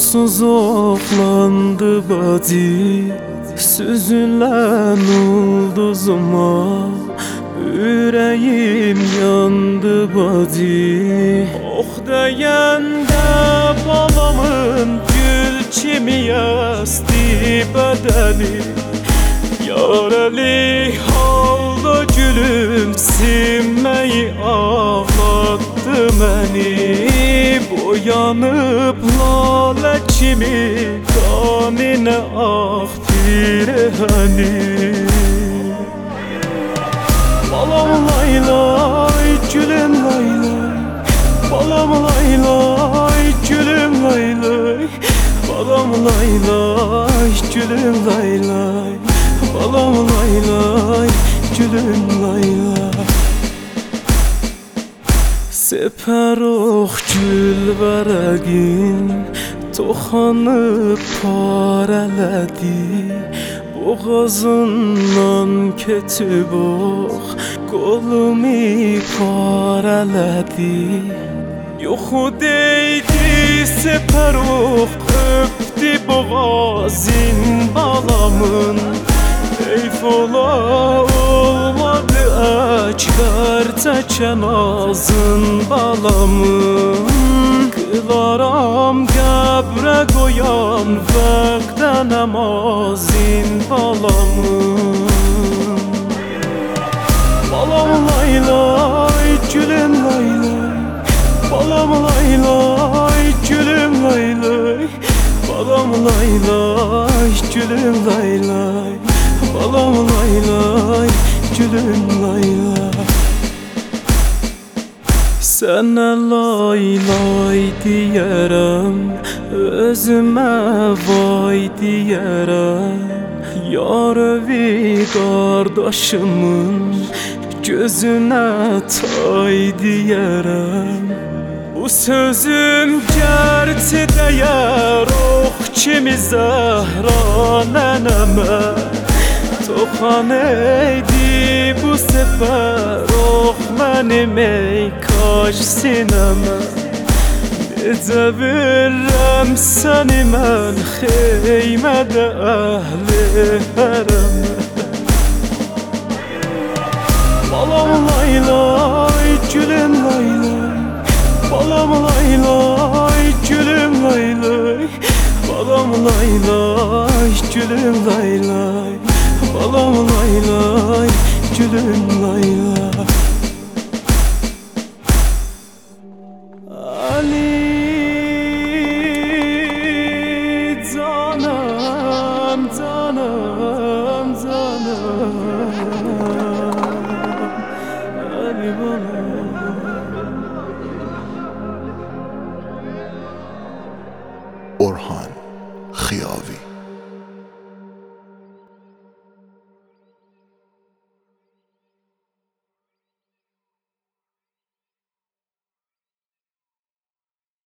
Onsuz oflandı bacı, süzülen ulduzuma. Yüreğim yandı bacı. Oh deyende balamın gül kimi esti bedeni. Yareli halda gülüm simmeyi ağlattı beni. Boyanıp lale kimi kanine ah pireheni. Balam lay lay gülüm lay lay, balam lay lay gülüm lay lay, balam lay lay gülüm lay lay, balam lay lay gülüm lay lay. Seperox gül vərəqin toxanıb parələdi. Boğazından keçib ox qolumu parələdi. Yoxu deydi seperox öpdü boğazın balamın. Eyf ola olmadı əkbər çəkən ağzın balamın. Qılaram qəbrə qoyan vəqdə namazın balamın. Balam lay lay gülüm lay lay, balam lay lay gülüm lay lay, balam lay lay gülüm lay lay, balam lay lay gülüm lay lay. Sənə lay lay deyərəm, özümə vay deyərəm. Yarıvi qardaşımın gözünə tay deyərəm. Bu sözüm gerçi dəyər ox kimi Zəhra nənəmə. Toxan eydi bu səfər ox mənim ey kaş sinəmə. Necə verəm səni mən xeymədə əhli hərəmə. Balam lay lay gülüm lay lay, balam lay lay gülüm lay lay, balam lay lay gülüm lay lay, balam lay lay gülüm lay lay. Ali canım canım canım, Ali bana. Orhan Khiyavi.